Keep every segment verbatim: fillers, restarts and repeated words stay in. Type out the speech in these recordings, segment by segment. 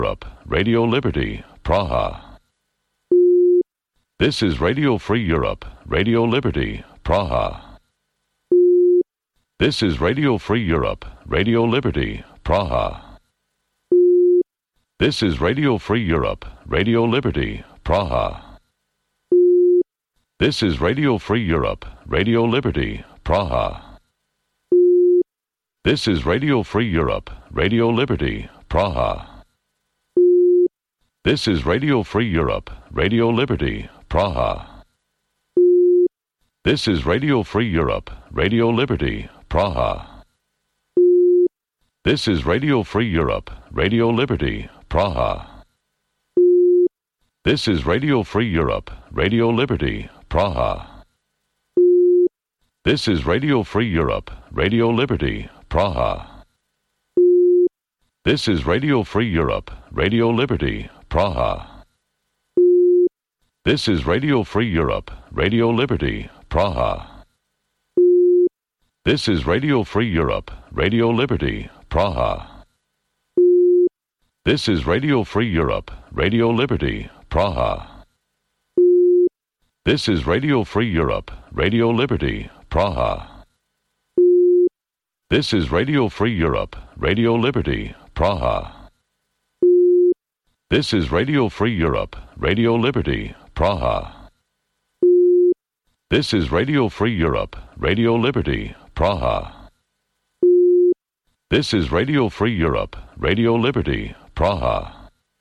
Europe, Radio Liberty, Praha. This is Radio Free Europe, Radio Liberty, Praha. This is Radio Free Europe, Radio Liberty, Praha. This is Radio Free Europe, Radio Liberty, Praha. This is Radio Free Europe, Radio Liberty, Praha. This is Radio Free Europe, Radio Liberty, Praha. This is Radio Free Europe, Radio Liberty, Praha. This is Radio Free Europe, Radio Liberty, Praha. This is Radio Free Europe, Radio Liberty, Praha. This is Radio Free Europe, Radio Liberty, Praha. This is Radio Free Europe, Radio Liberty, Praha. This is Radio Free Europe, Radio Liberty, Praha. This is Radio Free Europe, Radio Liberty, Praha. This is Radio Free Europe, Radio Liberty, Praha. This is Radio Free Europe, Radio Liberty, Praha. This is Radio Free Europe, Radio Liberty, Praha. This is Radio Free Europe, Radio Liberty, Praha. This is Radio Free Europe, Radio Liberty, Praha. This is Radio Free Europe, Radio Liberty, Praha. This is Radio Free Europe, Radio Liberty, Praha.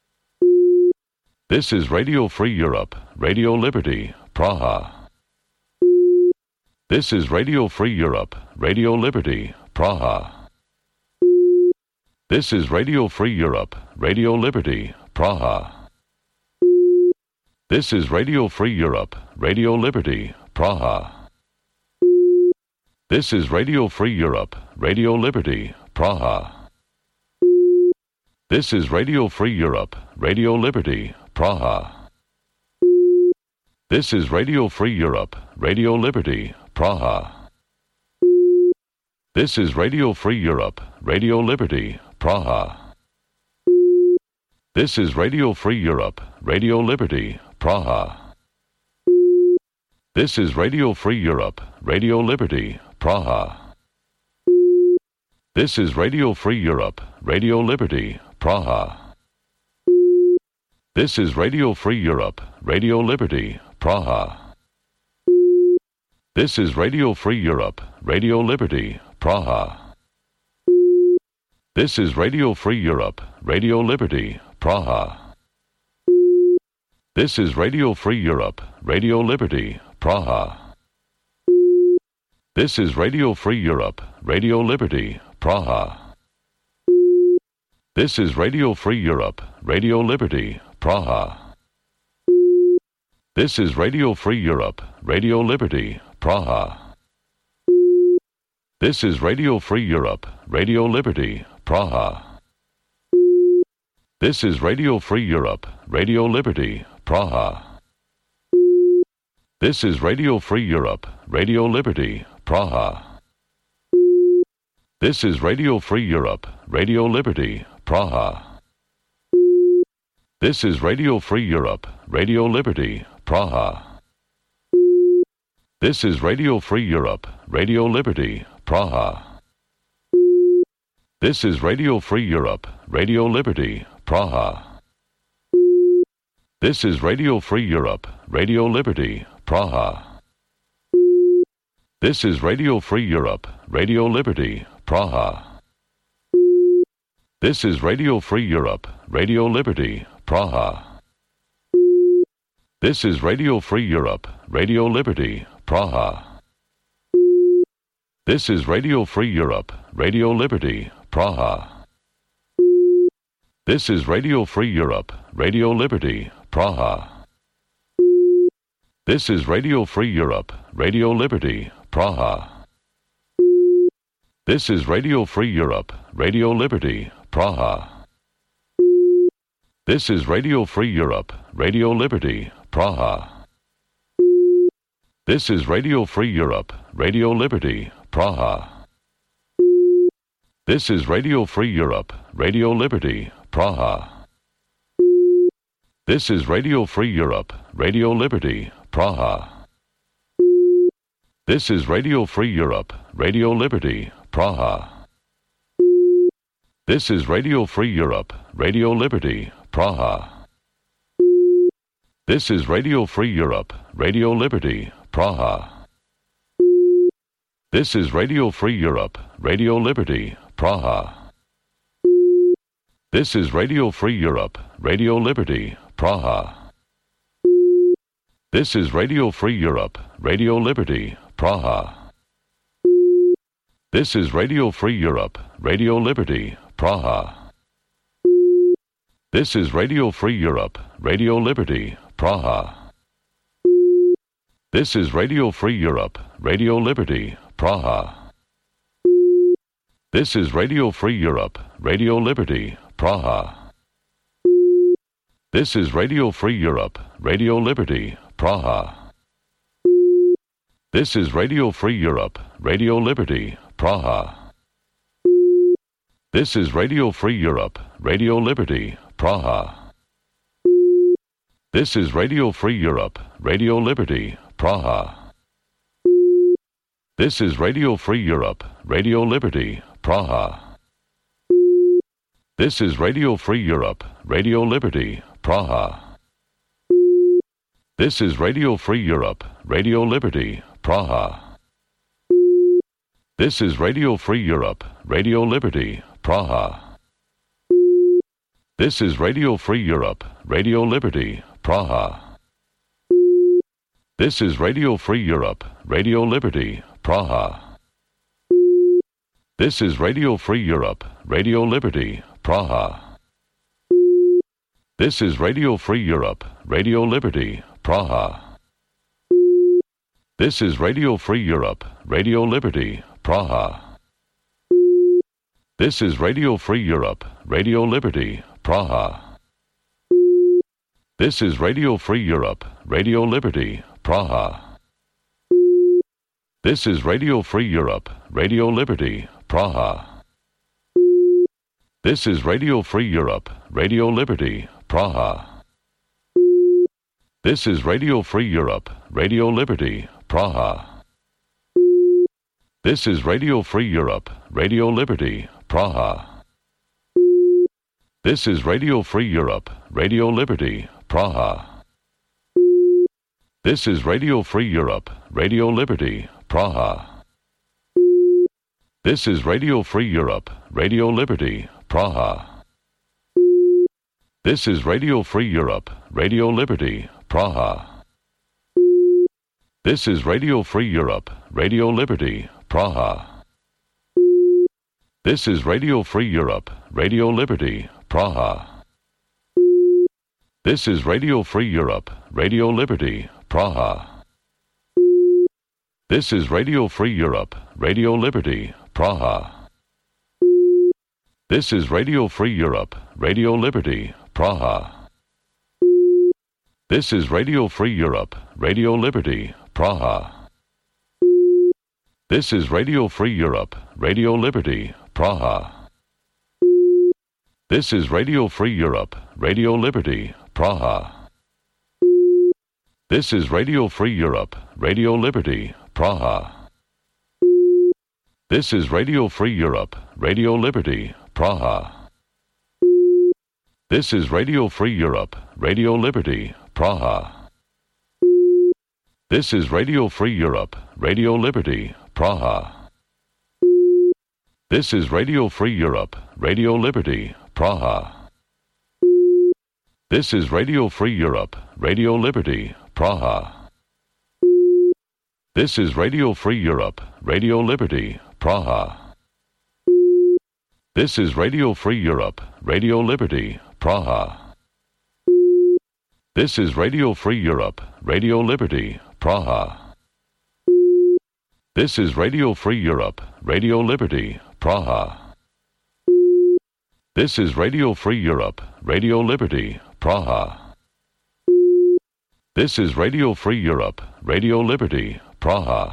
This is Radio Free Europe, Radio Liberty, Praha. This is Radio Free Europe, Radio Liberty, Praha. This is Radio Free Europe, Radio Liberty, Praha. This is Radio Free Europe, Radio Liberty, Praha. This is Radio Free Europe, Radio Liberty, Praha. This is Radio Free Europe, Radio Liberty, Praha. This is Radio Free Europe, Radio Liberty, Praha. This is Radio Free Europe, Radio Liberty, Praha. This is Radio Free Europe, Radio Liberty, Praha. This is Radio Free Europe, Radio Liberty, Praha. This is Radio Free Europe, Radio Liberty, Praha. This is Radio Free Europe, Radio Liberty, Praha. This is Radio Free Europe, Radio Liberty, Praha. This is Radio Free Europe, Radio Liberty, Praha. This is Radio Free Europe, Radio Liberty, Praha. This is Radio Free Europe, Radio Liberty, Praha. This is Radio Free Europe, Radio Liberty, Praha. This is Radio Free Europe, Radio Liberty, Praha. This is Radio Free Europe, Radio Liberty, Praha. This is Radio Free Europe, Radio Liberty, Praha. This is Radio Free Europe, Radio Liberty, Praha. This is Radio Free Europe, Radio Liberty, Praha. This is Radio Free Europe, Radio Liberty, Praha. This is Radio Free Europe, Radio Liberty, Praha. This is Radio Free Europe, Radio Liberty, Praha. This is Radio Free Europe, Radio Liberty, Praha. This is Radio Free Europe, Radio Liberty, Praha. This is Radio Free Europe, Radio Liberty, Praha. This is Radio Free Europe, Radio Liberty, Praha. This is Radio Free Europe, Radio Liberty, Praha. This is Radio Free Europe, Radio Liberty, Praha. This is Radio Free Europe, Radio Liberty, Praha. This is Radio Free Europe, Radio Liberty, Praha. This is Radio Free Europe, Radio Liberty, Praha. This is Radio Free Europe, Radio Liberty, Praha. This is Radio Free Europe, Radio Liberty, Praha. This is Radio Free Europe, Radio Liberty, Praha. This is Radio Free Europe, Radio Liberty, Praha. This is Radio Free Europe, Radio Liberty, Praha. This is Radio Free Europe, Radio Liberty, Praha. This is Radio Free Europe, Radio Liberty, Praha. This is Radio Free Europe, Radio Liberty, Praha. This is Radio Free Europe, Radio Liberty, Praha. This is Radio Free Europe, Radio Liberty, Praha. This is Radio Free Europe, Radio Liberty, Praha. This is Radio Free Europe, Radio Liberty, Praha. This is Radio Free Europe, Radio Liberty, Praha. This is Radio Free Europe, Radio Liberty, Praha. This is Radio Free Europe, Radio Liberty, Praha. This is Radio Free Europe, Radio Liberty, Praha. This is Radio Free Europe, Radio Liberty, Praha. This is Radio Free Europe, Radio Liberty, Praha. This is Radio Free Europe, Radio Liberty, Praha. This is Radio Free Europe, Radio Liberty, Praha. This is Radio Free Europe, Radio Liberty, Praha. This is Radio Free Europe, Radio Liberty, Praha. This is Radio Free Europe, Radio Liberty, Praha. This is Radio Free Europe, Radio Liberty, Praha. This is Radio Free Europe, Radio Liberty, Praha. This is Radio Free Europe, Radio Liberty, Praha. This is Radio Free Europe, Radio Liberty, Praha. This is Radio Free Europe, Radio Liberty, Praha. This is Radio Free Europe, Radio Liberty, Praha. This is Radio Free Europe, Radio Liberty, Praha. This is Radio Free Europe, Radio Liberty, Praha. This is Radio Free Europe, Radio Liberty, Praha. This is Radio Free Europe, Radio Liberty, Praha. This is Radio Free Europe, Radio Liberty, Praha. This is Radio Free Europe, Radio Liberty, Praha. This is Radio Free Europe, Radio Liberty, Praha. This is Radio Free Europe, Radio Liberty, Praha. This is Radio Free Europe, Radio Liberty, Praha. This is Radio Free Europe, Radio Liberty, Praha. This is Radio Free Europe, Radio Liberty, Praha. This is Radio Free Europe, Radio Liberty, Praha. This is Radio Free Europe, Radio Liberty, Praha. This is Radio Free Europe, Radio Liberty, Praha. This is Radio Free Europe, Radio Liberty, Praha. This is Radio Free Europe, Radio Liberty, Praha. This is Radio Free Europe, Radio Liberty, Praha. This is Radio Free Europe, Radio Liberty, Praha. This is Radio Free Europe, Radio Liberty, Praha. This is Radio Free Europe, Radio Liberty, Praha. This is Radio Free Europe, Radio Liberty, Praha. This is Radio Free Europe, Radio Liberty, Praha. This is Radio Free Europe, Radio Liberty, Praha. This is Radio Free Europe, Radio Liberty, Praha. This is Radio Free Europe, Radio Liberty, Praha. This is Radio Free Europe, Radio Liberty, Praha. This is Radio Free Europe, Radio Liberty, Praha.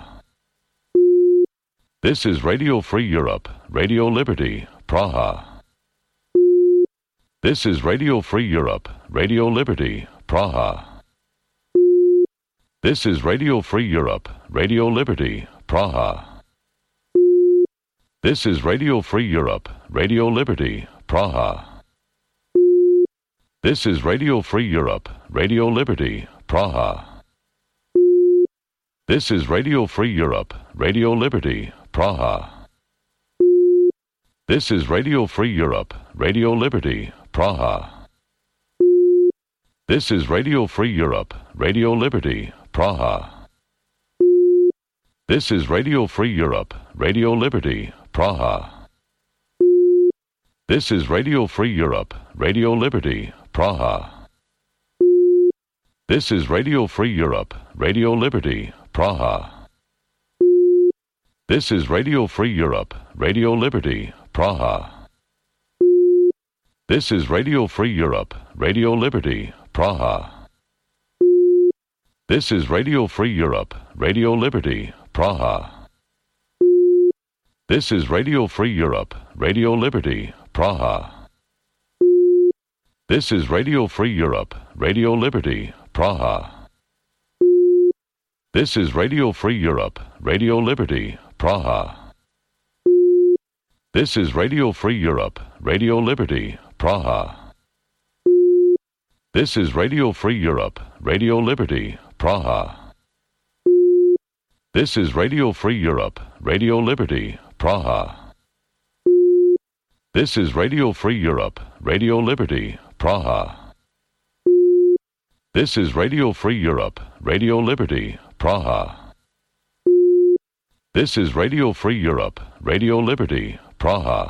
This is Radio Free Europe, Radio Liberty, Praha. This is Radio Free Europe, Radio Liberty, Praha. This is Radio Free Europe, Radio Liberty, Praha. This is Radio Free Europe, Radio Liberty, Praha. This is Radio Free Europe, Radio Liberty, Praha. This is Radio Free Europe, Radio Liberty, Praha. This is Radio Free Europe, Radio Liberty, Praha. This is Radio Free Europe, Radio Liberty, Praha. This is Radio Free Europe, Radio Liberty, Praha. This is Radio Free Europe, Radio Liberty, Praha. This is Radio Free Europe, Radio Liberty, Praha. This is Radio Free Europe, Radio Liberty, Praha. This is Radio Free Europe, Radio Liberty, Praha. This is Radio Free Europe, Radio Liberty, Praha. This is Radio Free Europe, Radio Liberty, Praha. This is Radio Free Europe, Radio Liberty, Praha. This is Radio Free Europe, Radio Liberty, Praha. This is Radio Free Europe, Radio Liberty, Praha. This is Radio Free Europe, Radio Liberty, Praha. This is Radio Free Europe, Radio Liberty, Praha. This is Radio Free Europe, Radio Liberty, Praha. This is Radio Free Europe, Radio Liberty, Praha. This is Radio Free Europe, Radio Liberty, Praha.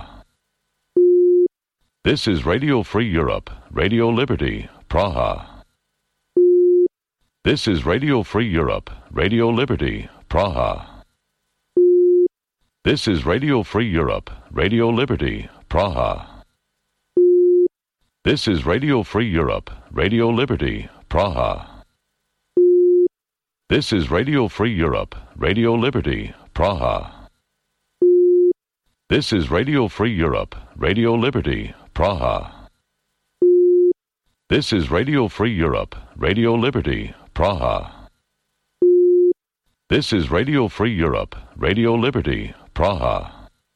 This is Radio Free Europe, Radio Liberty, Praha. This is Radio Free Europe, Radio Liberty, Praha. This is Radio Free Europe, Radio Liberty, Praha. This is Radio Free Europe, Radio Liberty, Praha. This is Radio Free Europe, Radio Liberty, Praha. This is Radio Free Europe, Radio Liberty, Praha. This is Radio Free Europe, Radio Liberty, Praha. This is Radio Free Europe, Radio Liberty, Praha.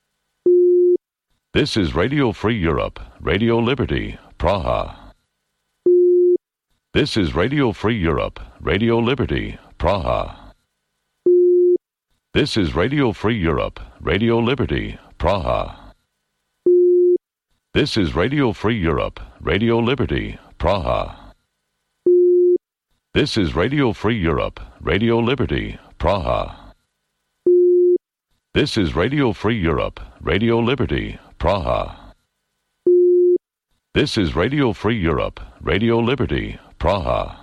This is Radio Free Europe, Radio Liberty, Praha. This is Radio Free Europe, Radio Liberty, Praha. This is Radio Free Europe, Radio Liberty, Praha. This is Radio Free Europe, Radio Liberty, Praha. This is Radio Free Europe, Radio Liberty, Praha. This is Radio Free Europe, Radio Liberty, Praha. This is Radio Free Europe, Radio Liberty, Praha.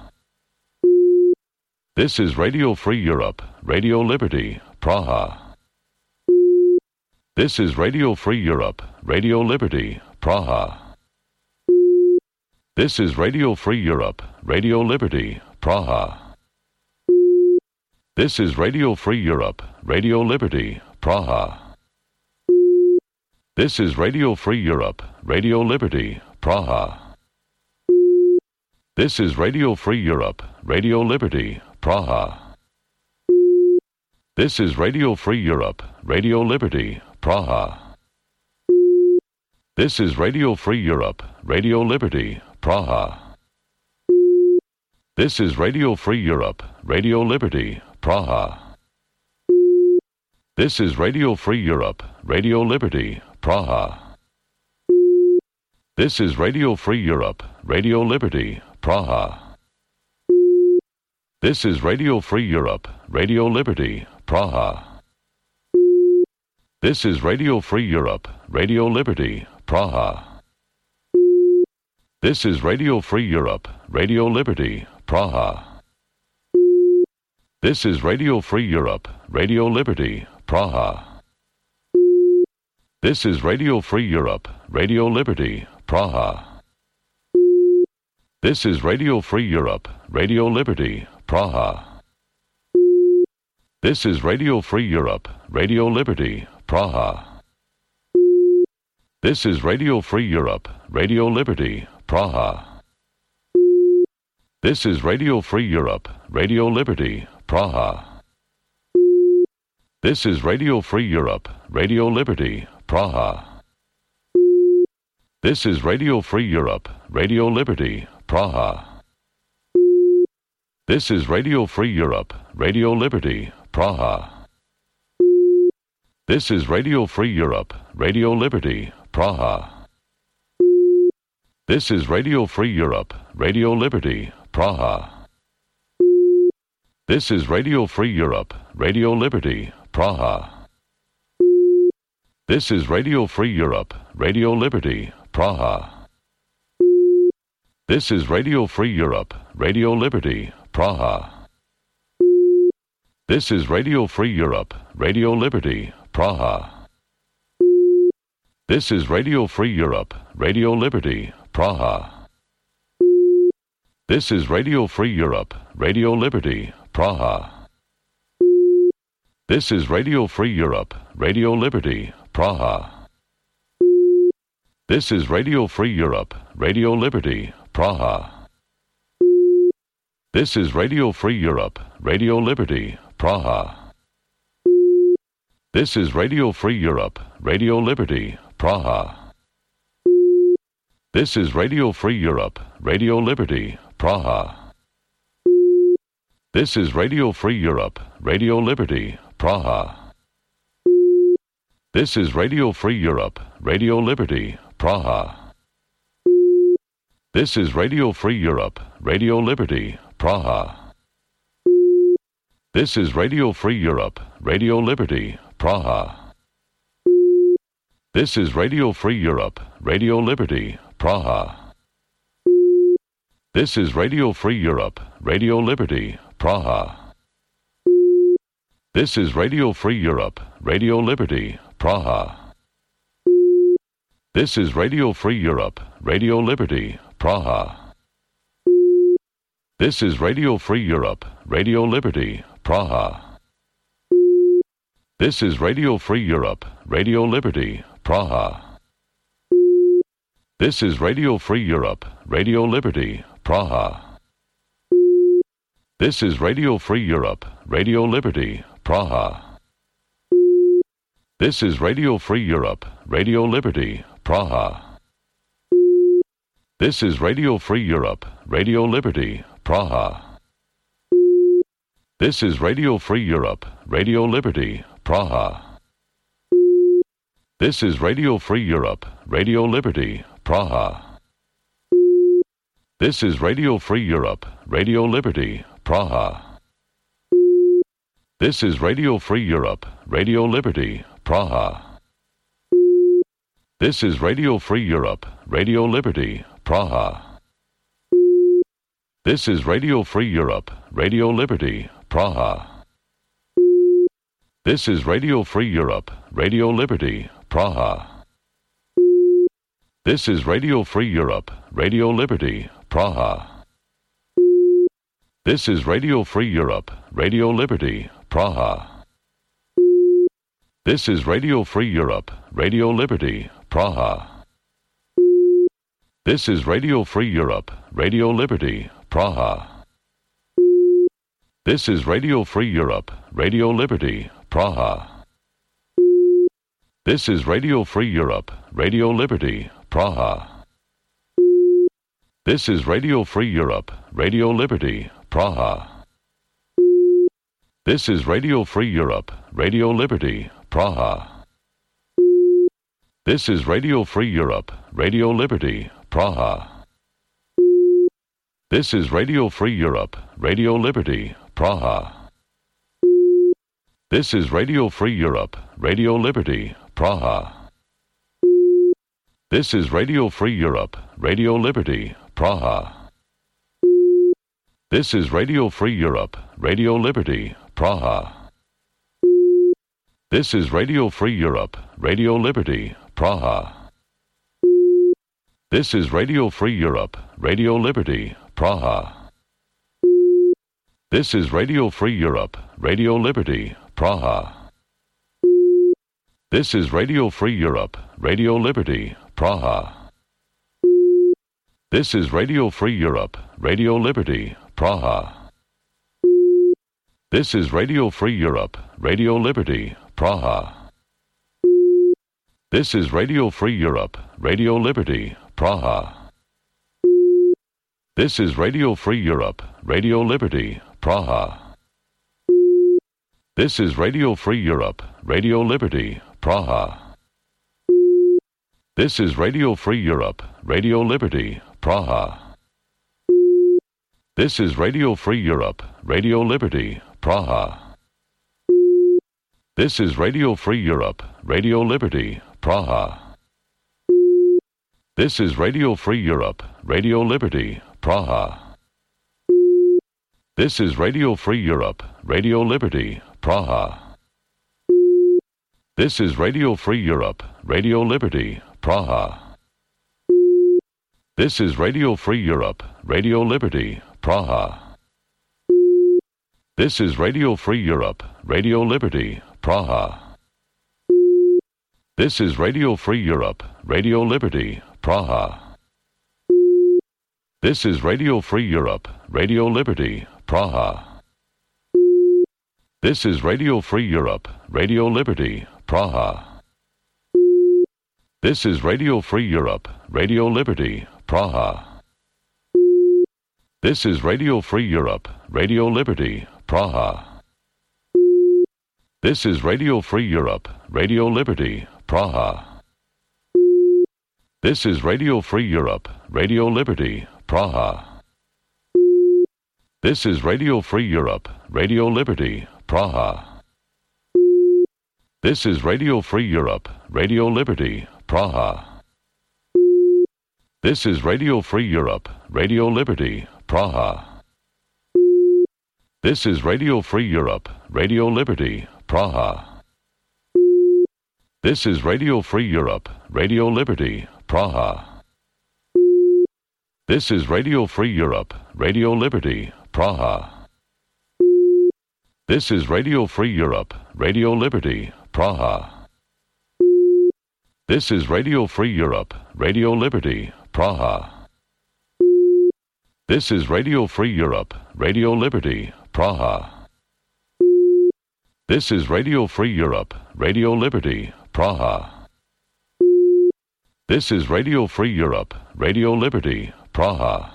This is Radio Free Europe, Radio Liberty, Praha. This is Radio Free Europe, Radio Liberty, Praha. This is Radio Free Europe, Radio Liberty, Praha. This is Radio Free Europe, Radio Liberty, Praha. This is Radio Free Europe, Radio Liberty, Praha. This is Radio Free Europe, Radio Liberty, Praha. This is Radio Free Europe, Radio Liberty, Praha. This is Radio Free Europe, Radio Liberty, Praha. This is Radio Free Europe, Radio Liberty, Praha. This is Radio Free Europe, Radio Liberty, Praha. This is Radio Free Europe, Radio Liberty, Praha. This is Radio Free Europe, Radio Liberty, Praha. This is Radio Free Europe, Radio Liberty, Praha. This is Radio Free Europe, Radio Liberty, Praha. This is Radio Free Europe, Radio Liberty, Praha. This is Radio Free Europe, Radio Liberty, Praha. This is Radio Free Europe, Radio Liberty, Praha. This is Radio Free Europe, Radio Liberty, Praha. This is Radio Free Europe, Radio Liberty, Praha. This is Radio Free Europe, Radio Liberty, Praha. This is Radio Free Europe, Radio Liberty, Praha. This is Radio Free Europe, Radio Liberty, Praha. This is Radio Free Europe, Radio Liberty, Praha. This is Radio Free Europe, Radio Liberty, Praha. This is Radio Free Europe, Radio Liberty, Praha. This is Radio Free Europe, Radio Liberty, Praha. This is Radio Free Europe, Radio Liberty, Praha. This is Radio Free Europe, Radio Liberty, Praha. This is Radio Free Europe, Radio Liberty, Praha. This is Radio Free Europe, Radio Liberty, Praha. This is Radio Free Europe, Radio Liberty, Praha. This is Radio Free Europe, Radio Liberty, Praha. This is Radio Free Europe, Radio Liberty, Praha. This is Radio Free Europe, Radio Liberty, Praha. This is Radio Free Europe, Radio Liberty, Praha. This is Radio Free Europe, Radio Liberty, Praha. This is Radio Free Europe, Radio Liberty, Praha. This is Radio Free Europe, Radio Liberty, Praha. This is Radio Free Europe, Radio Liberty, Praha. This is Radio Free Europe, Radio Liberty, Praha. This is Radio Free Europe, Radio Liberty, Praha. This is Radio Free Europe, Radio Liberty, Praha. This is Radio Free Europe, Radio Liberty, Praha. This is Radio Free Europe, Radio Liberty, Praha. This is Radio Free Europe, Radio Liberty, Praha. This is Radio Free Europe, Radio Liberty, Praha. This is Radio Free Europe, Radio Liberty, Praha. This is Radio Free Europe, Radio Liberty, Praha. This is Radio Free Europe, Radio Liberty, Praha. This is Radio Free Europe, Radio Liberty, Praha. This is Radio Free Europe, Radio Liberty, Praha. This is Radio Free Europe, Radio Liberty, Praha. This is Radio Free Europe, Radio Liberty, Praha. This is Radio Free Europe, Radio Liberty, Praha. This is Radio Free Europe, Radio Liberty, Praha. This is Radio Free Europe, Radio Liberty, Praha. This is Radio Free Europe, Radio Liberty, Praha. This is Radio Free Europe, Radio Liberty, Praha. This is Radio Free Europe, Radio Liberty, Praha. This is Radio Free Europe, Radio Liberty, Praha. This is Radio Free Europe, Radio Liberty, Praha. This is Radio Free Europe, Radio Liberty, Praha. This is Radio Free Europe, Radio Liberty, Praha. This is Radio Free Europe, Radio Liberty, Praha. This is Radio Free Europe, Radio Liberty, Praha. This is Radio Free Europe, Radio Liberty, Praha. This is Radio Free Europe, Radio Liberty, Praha. This is Radio Free Europe, Radio Liberty, Praha. This is Radio Free Europe, Radio Liberty, Praha. This is Radio Free Europe, Radio Liberty, Praha. This is Radio Free Europe, Radio Liberty, Praha. This is Radio Free Europe, Radio Liberty, Praha. This is Radio Free Europe, Radio Liberty, Praha. This is Radio Free Europe, Radio Liberty, Praha. This is Radio Free Europe, Radio Liberty, Praha. This is Radio Free Europe, Radio Liberty, Praha. This is Radio Free Europe, Radio Liberty, Praha. This is Radio Free Europe, Radio Liberty, Praha. This is Radio Free Europe, Radio Liberty, Praha. This is Radio Free Europe, Radio Liberty, Praha. This is Radio Free Europe, Radio Liberty, Praha. This is Radio Free Europe, Radio Liberty, Praha. This is Radio Free Europe, Radio Liberty, Praha. This is Radio Free Europe, Radio Liberty, Praha. This is Radio Free Europe, Radio Liberty, Praha. This is Radio Free Europe, Radio Liberty, Praha. This is Radio Free Europe, Radio Liberty, Praha. This is Radio Free Europe, Radio Liberty, Praha. This is Radio Free Europe, Radio Liberty, Praha. This is Radio Free Europe, Radio Liberty, Praha. This is Radio Free Europe, Radio Liberty, Praha. This is Radio Free Europe, Radio Liberty, Praha. This is Radio Free Europe, Radio Liberty, Praha. This is Radio Free Europe, Radio Liberty, Praha. This is Radio Free Europe, Radio Liberty, Praha. This is Radio Free Europe, Radio Liberty, Praha. This is Radio Free Europe, Radio Liberty, Praha. This is Radio Free Europe, Radio Liberty, Praha. This is Radio Free Europe, Radio Liberty, Praha. This is Radio Free Europe, Radio Liberty, Praha. This is Radio Free Europe, Radio Liberty, Praha. This is Radio Free Europe, Radio Liberty, Praha. This is Radio Free Europe, Radio Liberty, Praha. This is Radio Free Europe, Radio Liberty, Praha. This is Radio Free Europe, Radio Liberty, Praha.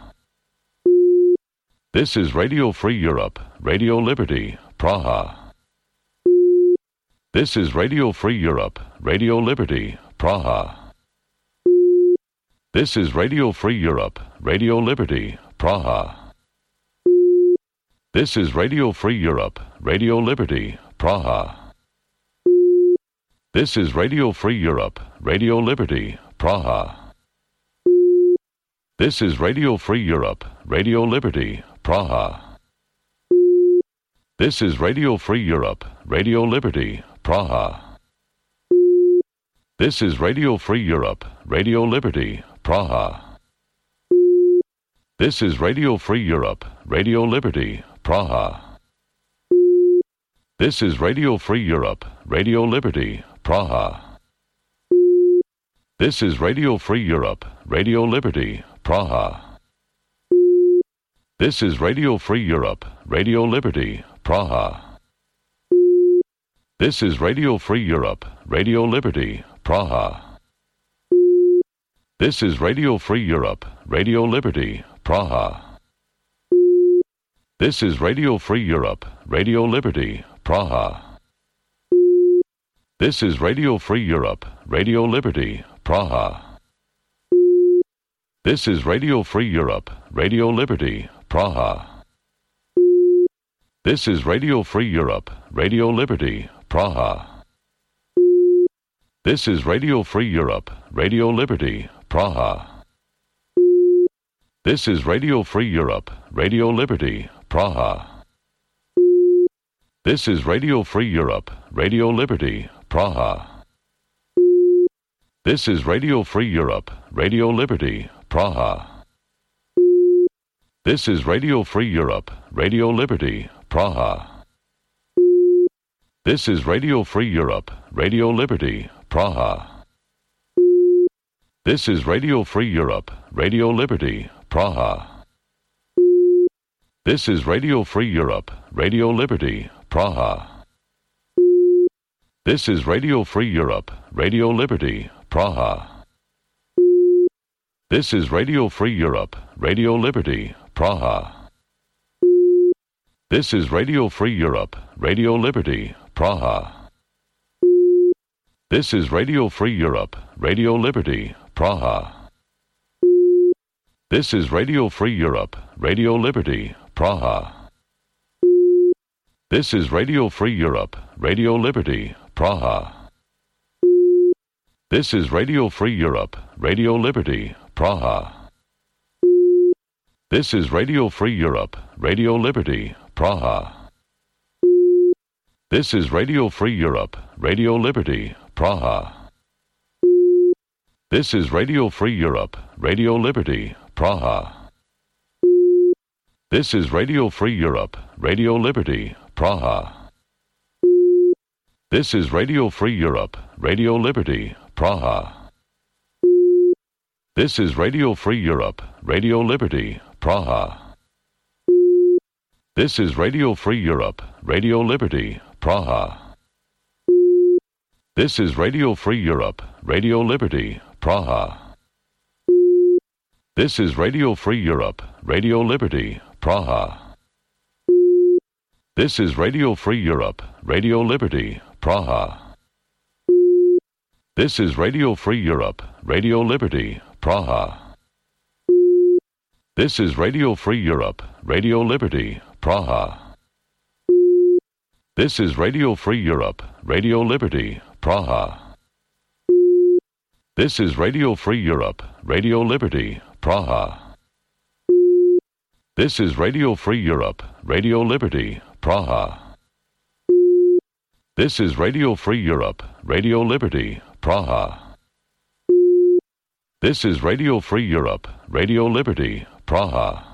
This is Radio Free Europe, Radio Liberty, Praha. This is Radio Free Europe, Radio Liberty, Praha. This is Radio Free Europe, Radio Liberty, Praha. This is Radio Free Europe, Radio Liberty, Praha. This is Radio Free Europe, Radio Liberty, Praha. This is Radio Free Europe, Radio Liberty, Praha. This is Radio Free Europe, Radio Liberty, Praha. This is Radio Free Europe, Radio Liberty, Praha. This is Radio Free Europe, Radio Liberty, Praha. This is Radio Free Europe, Radio Liberty, Praha. This is Radio Free Europe, Radio Liberty, Praha. This is Radio Free Europe, Radio Liberty, Praha. This is Radio Free Europe, Radio Liberty, Praha. This is Radio Free Europe, Radio Liberty, Praha. This is Radio Free Europe, Radio Liberty, Praha. This is Radio Free Europe, Radio Liberty, Praha. This is Radio Free Europe, Radio Liberty, Praha. This is Radio Free Europe, Radio Liberty, Praha. This is Radio Free Europe, Radio Liberty, Praha. This is Radio Free Europe, Radio Liberty, Praha. This is Radio Free Europe, Radio Liberty, Praha. This is Radio Free Europe, Radio Liberty, Praha. This is Radio Free Europe, Radio Liberty, Praha. This is Radio Free Europe, Radio Liberty, Praha. This is Radio Free Europe, Radio Liberty, Praha. This is Radio Free Europe, Radio Liberty, Praha. This is Radio Free Europe, Radio Liberty, Praha. This is Radio Free Europe, Radio Liberty, Praha. This is Radio Free Europe, Radio Liberty, Praha. This is Radio Free Europe, Radio Liberty, Praha. This is Radio Free Europe, Radio Liberty, Praha. This is Radio Free Europe, Radio Liberty, Praha. This is Radio Free Europe, Radio Liberty, Praha. This is Radio Free Europe, Radio Liberty, Praha. This is Radio Free Europe, Radio Liberty, Praha. This is Radio Free Europe, Radio Liberty, Praha. This is Radio Free Europe, Radio Liberty, Praha. This is Radio Free Europe, Radio Liberty, Praha. This is Radio Free Europe, Radio Liberty, Praha. This is Radio Free Europe, Radio Liberty, Praha. This is Radio Free Europe, Radio Liberty, Praha. This is Radio Free Europe, Radio Liberty, Praha. This is Radio Free Europe, Radio Liberty, Praha. This is Radio Free Europe, Radio Liberty, Praha. This is Radio Free Europe, Radio Liberty, Praha. This is Radio Free Europe, Radio Liberty, Praha. This is Radio Free Europe, Radio Liberty, Praha. This is Radio Free Europe, Radio Liberty, Praha. This is Radio Free Europe, Radio Liberty, Praha. This is Radio Free Europe, Radio Liberty, Praha.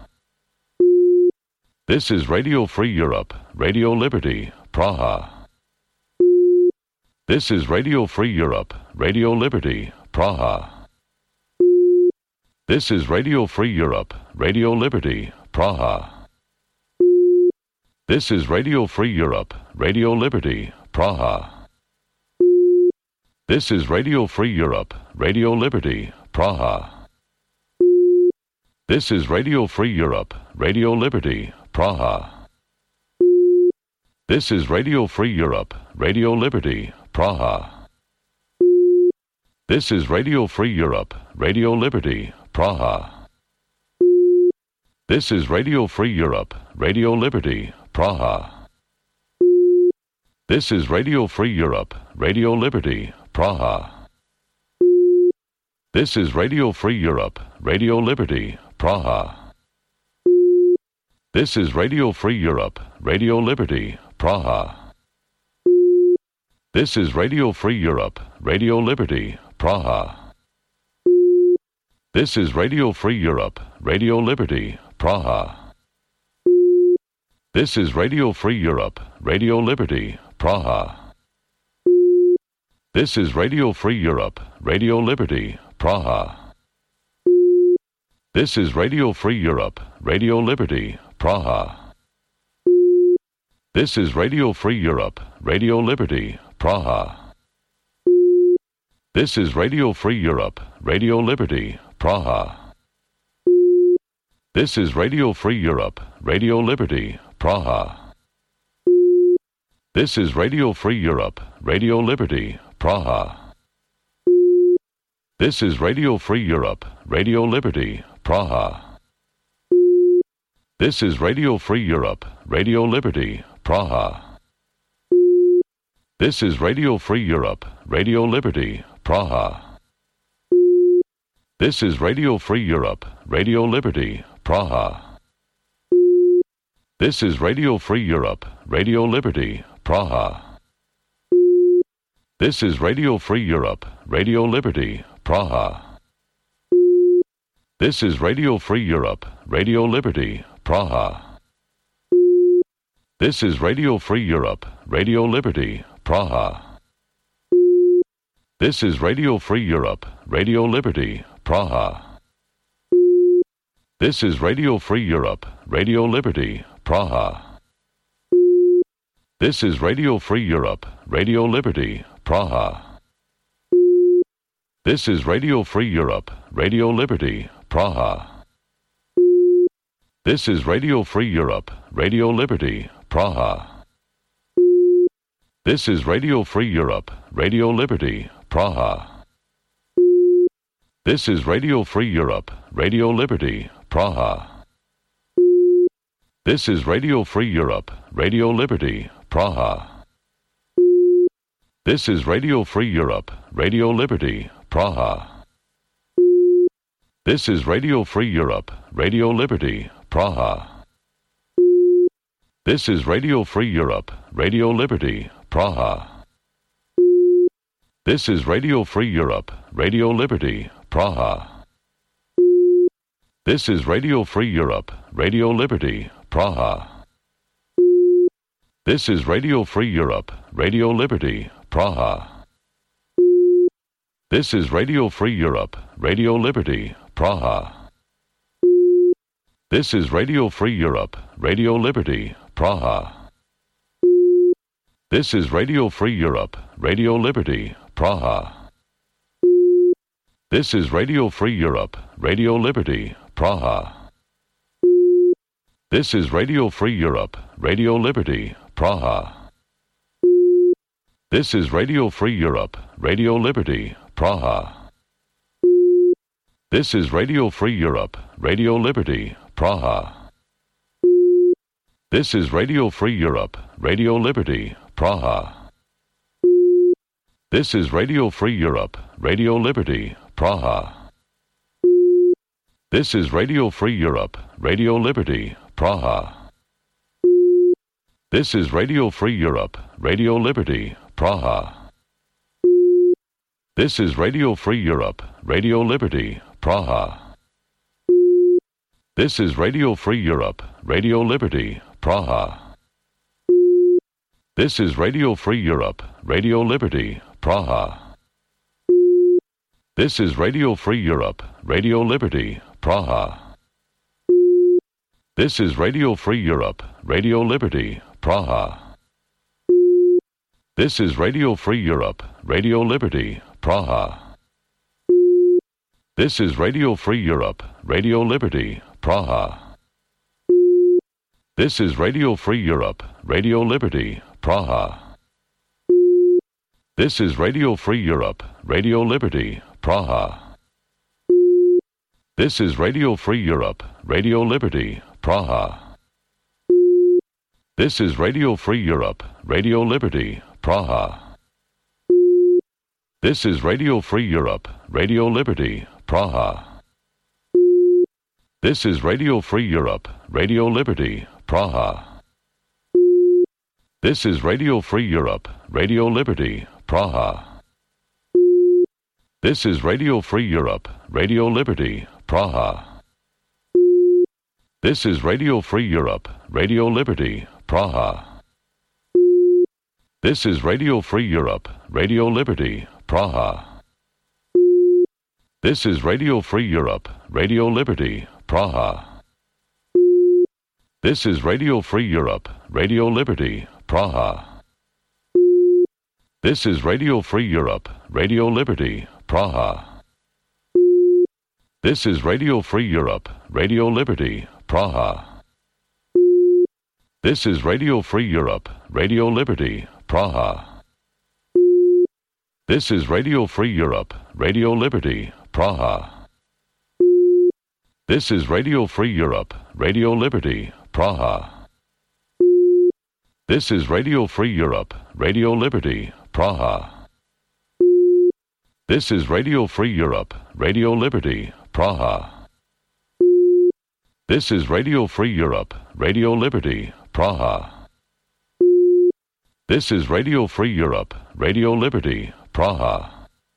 This is Radio Free Europe, Radio Liberty, Praha. This is Radio Free Europe, Radio Liberty, Praha. This is Radio Free Europe, Radio Liberty, Praha. This is Radio Free Europe, Radio Liberty, Praha. This is Radio Free Europe, Radio Liberty, Praha. This is Radio Free Europe, Radio Liberty, Praha. This is Radio Free Europe, Radio Liberty, Praha. This is Radio Free Europe, Radio Liberty, Praha. This is Radio Free Europe, Radio Liberty, Praha. This is Radio Free Europe, Radio Liberty, Praha. This is Radio Free Europe, Radio Liberty, Praha. This is Radio Free Europe, Radio Liberty, Praha. This is Radio Free Europe, Radio Liberty, Praha. This is Radio Free Europe, Radio Liberty, Praha. This is Radio Free Europe, Radio Liberty, Praha. This is Radio Free Europe, Radio Liberty, Praha. This is Radio Free Europe, Radio Liberty, Praha. This is Radio Free Europe, Radio Liberty, Praha. This is Radio Free Europe, Radio Liberty, Praha. This is Radio Free Europe, Radio Liberty, Praha. This is Radio Free Europe, Radio Liberty, Praha. This is Radio Free Europe, Radio Liberty, Praha. This is Radio Free Europe, Radio Liberty, Praha. This is Radio Free Europe, Radio Liberty, Praha. This is Radio Free Europe, Radio Liberty, Praha. This is Radio Free Europe, Radio Liberty, Praha. This is Radio Free Europe, Radio Liberty, Praha. This is Radio Free Europe, Radio Liberty, Praha. This is Radio Free Europe, Radio Liberty, Praha. This is Radio Free Europe, Radio Liberty, Praha. This is Radio Free Europe, Radio Liberty, Praha. This is Radio Free Europe, Radio Liberty, Praha. This is Radio Free Europe, Radio Liberty, Praha. This is Radio Free Europe, Radio Liberty, Praha. This is Radio Free Europe, Radio Liberty, Praha. This is Radio Free Europe, Radio Liberty, Praha. This is Radio Free Europe, Radio Liberty, Praha. This is Radio Free Europe, Radio Liberty, Praha. This is Radio Free Europe, Radio Liberty, Praha. This is Radio Free Europe, Radio Liberty, Praha. This is Radio Free Europe, Radio Liberty, Praha. This is Radio Free Europe, Radio Liberty, Praha. This is Radio Free Europe, Radio Liberty, Praha. This is Radio Free Europe, Radio Liberty, Praha. This is Radio Free Europe, Radio Liberty, Praha. This is Radio Free Europe, Radio Liberty, Praha. This is Radio Free Europe, Radio Liberty, Praha. This is Radio Free Europe, Radio Liberty, Praha. This is Radio Free Europe, Radio Liberty, Praha. This is Radio Free Europe, Radio Liberty, Praha. This is Radio Free Europe, Radio Liberty, Praha. This is Radio Free Europe, Radio Liberty, Praha. This is Radio Free Europe, Radio Liberty, Praha. This is Radio Free Europe, Radio Liberty, Praha. This is Radio Free Europe, Radio Liberty, Praha. This is Radio Free Europe, Radio Liberty, Praha. This is Radio Free Europe, Radio Liberty, Praha. This is Radio Free Europe, Radio Liberty, Praha. This is Radio Free Europe, Radio Liberty, Praha. This is Radio Free Europe, Radio Liberty, Praha. This is Radio Free Europe, Radio Liberty, Praha. This is Radio Free Europe, Radio Liberty, Praha. This is Radio Free Europe, Radio Liberty, Praha. This is Radio Free Europe, Radio Liberty, Praha. This is Radio Free Europe, Radio Liberty, Praha. This is Radio Free Europe, Radio Liberty, Praha. This is Radio Free Europe, Radio Liberty, Praha. This is Radio Free Europe, Radio Liberty, Praha. This is Radio Free Europe, Radio Liberty, Praha. This is Radio Free Europe, Radio Liberty, Praha. This is Radio Free Europe, Radio Liberty, Praha. This is Radio Free Europe, Radio Liberty, Praha. This is Radio Free Europe, Radio Liberty, Praha. This is Radio Free Europe, Radio Liberty, Praha. This is Radio Free Europe, Radio Liberty, Praha. This is Radio Free Europe, Radio Liberty, Praha. This is Radio Free Europe, Radio Liberty, Praha. This is Radio Free Europe, Radio Liberty, Praha. This is Radio Free Europe, Radio Liberty, Praha. This is Radio Free Europe, Radio Liberty, Praha. This is Radio Free Europe, Radio Liberty, Praha. This is Radio Free Europe, Radio Liberty, Praha.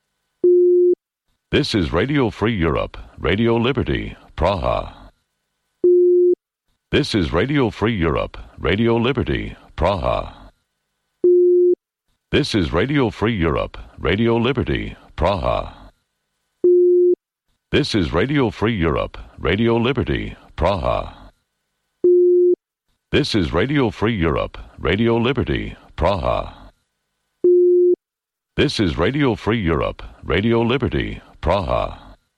This is Radio Free Europe, Radio Liberty, Praha. This is Radio Free Europe, Radio Liberty, Praha. This is Radio Free Europe, Radio Liberty, Praha. This is Radio Free Europe, Radio Liberty, Praha. This is Radio Free Europe, Radio Liberty, Praha. This is Radio Free Europe, Radio Liberty, Praha.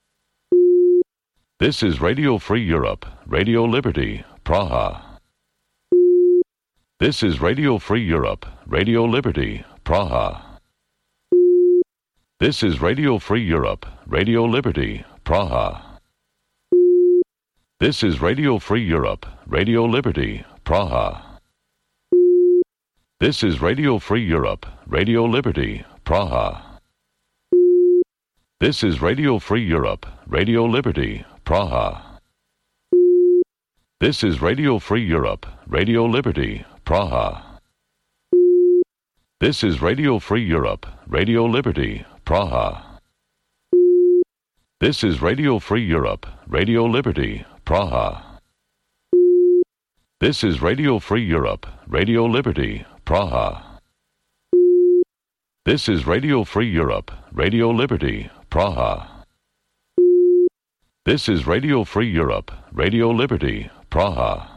This is Radio Free Europe, Radio Liberty, Praha. This is Radio Free Europe, Radio Liberty, Praha. This is Radio Free Europe, Radio Liberty, Praha. This is Radio Free Europe, Radio Liberty, Praha. This is Radio Free Europe, Radio Liberty, Praha. This is Radio Free Europe, Radio Liberty, Praha. This is Radio Free Europe, Radio Liberty, Praha. This is Radio Free Europe, Radio Liberty, Praha. This is Radio Free Europe, Radio Liberty, Praha. This is Radio Free Europe, Radio Liberty, Praha. This is Radio Free Europe, Radio Liberty, Praha. This is Radio Free Europe, Radio Liberty, Praha.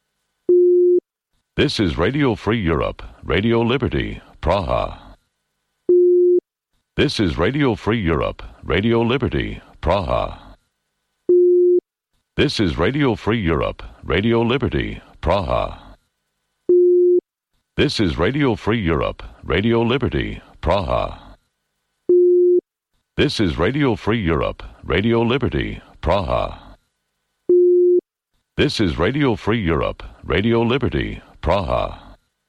This is Radio Free Europe, Radio Liberty, Praha. This is Radio Free Europe, Radio Liberty, Praha. This is Radio Free Europe, Radio Liberty, Praha. This is Radio Free Europe, Radio Liberty, Praha. This is Radio Free Europe, Radio Liberty, Praha. This is Radio Free Europe, Radio Liberty, Praha.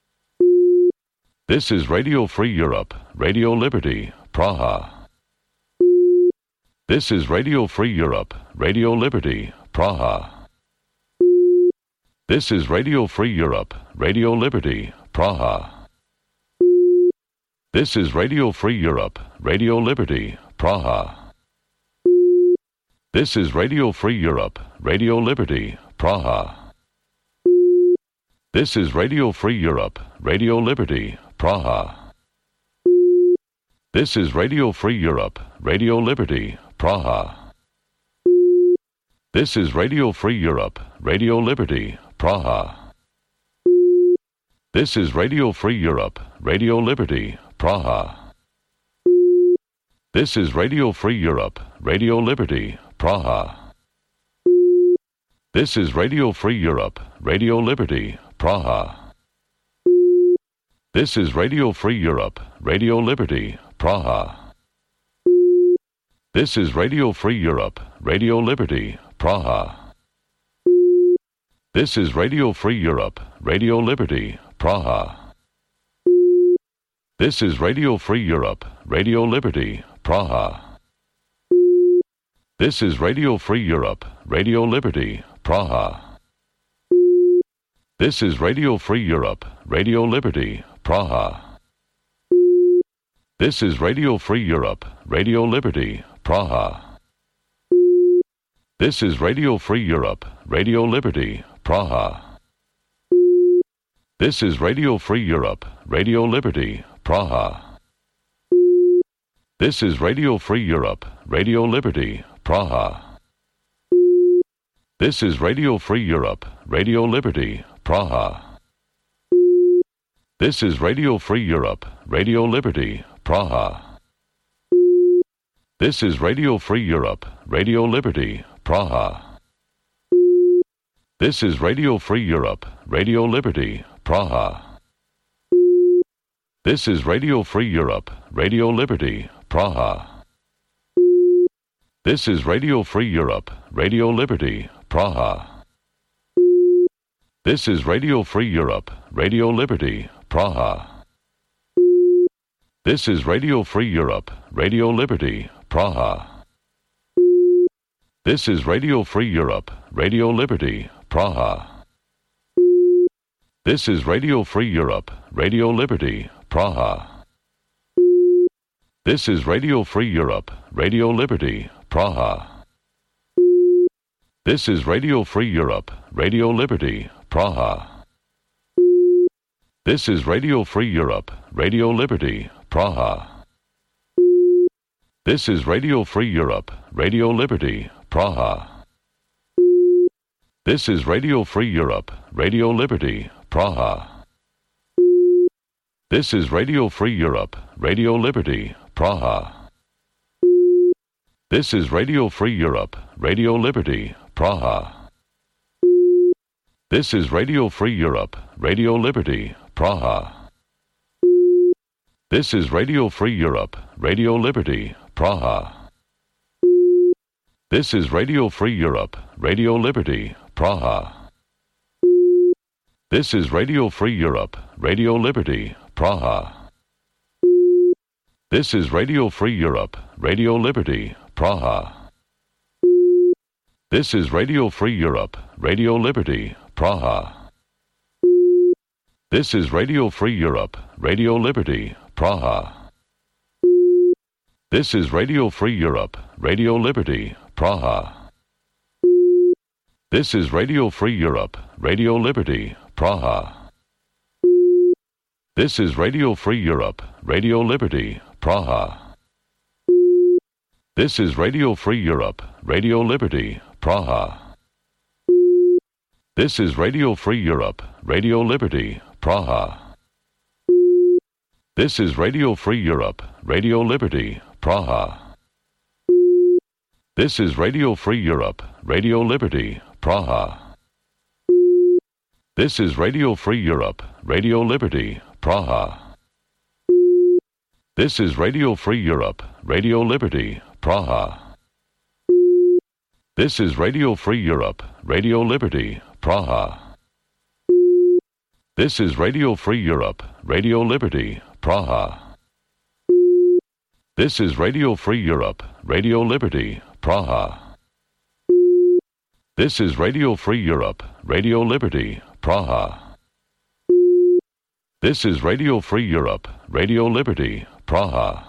This is Radio Free Europe, Radio Liberty, Praha. This is Radio Free Europe, Radio Liberty, Praha. This is Radio Free Europe, Radio Liberty, Praha. This is Radio Free Europe, Radio Liberty, Praha. This is Radio Free Europe, Radio Liberty, Praha. This is Radio Free Europe, Radio Liberty, Praha. This is Radio Free Europe, Radio Liberty, Praha. This is Radio Free Europe, Radio Liberty, Praha. This is Radio Free Europe, Radio Liberty, Praha. This is Radio Free Europe, Radio Liberty, Praha. This is Radio Free Europe, Radio Liberty, Praha. This is Radio Free Europe, Radio Liberty, Praha. This is Radio Free Europe, Radio Liberty, Praha. This is Radio Free Europe, Radio Liberty, Praha. This is Radio Free Europe, Radio Liberty, Praha. This is Radio Free Europe, Radio Liberty, Praha. This is Radio Free Europe, Radio Liberty, Praha. This is Radio Free Europe, Radio Liberty, Praha. This is Radio Free Europe, Radio Liberty, Praha. This is Radio Free Europe, Radio Liberty, Praha. This is Radio Free Europe, Radio Liberty, Praha. This is Radio Free Europe, Radio Liberty, Praha. This is Radio Free Europe, Radio Liberty, Praha. This is Radio Free Europe, Radio Liberty, Praha. This is Radio Free Europe, Radio Liberty, Praha. This is Radio Free Europe, Radio Liberty, Praha. This is Radio Free Europe, Radio Liberty, Praha. This is Radio Free Europe, Radio Liberty, Praha. This is Radio Free Europe, Radio Liberty, Praha. This is Radio Free Europe, Radio Liberty, Praha. This is Radio Free Europe, Radio Liberty, Praha. This is Radio Free Europe, Radio Liberty, Praha. This is Radio Free Europe, Radio Liberty, Praha. This is Radio Free Europe, Radio Liberty, Praha. This is Radio Free Europe, Radio Liberty, Praha. This is Radio Free Europe, Radio Liberty, Praha. This is Radio Free Europe, Radio Liberty, Praha. This is Radio Free Europe, Radio Liberty, Praha. This is Radio Free Europe, Radio Liberty, Praha. This is Radio Free Europe, Radio Liberty, Praha. This is Radio Free Europe, Radio Liberty, Praha. This is Radio Free Europe, Radio Liberty, Praha. This is Radio Free Europe, Radio Liberty, Praha. This is Radio Free Europe, Radio Liberty, Praha. This is Radio Free Europe, Radio Liberty, Praha. This is Radio Free Europe, Radio Liberty, Praha. This is Radio Free Europe, Radio Liberty, Praha. This is Radio Free Europe, Radio Liberty, Praha. This is Radio Free Europe, Radio Liberty, Praha. This is Radio Free Europe, Radio Liberty, Praha. This is Radio Free Europe, Radio Liberty, Praha. This is Radio Free Europe, Radio Liberty, Praha. This is Radio Free Europe, Radio Liberty, Praha. This is Radio Free Europe, Radio Liberty, Praha. This is Radio Free Europe, Radio Liberty, Praha. This is Radio Free Europe, Radio Liberty, Praha. This is Radio Free Europe, Radio Liberty, Praha. This is Radio Free Europe, Radio Liberty, Praha. This is Radio Free Europe, Radio Liberty, Praha.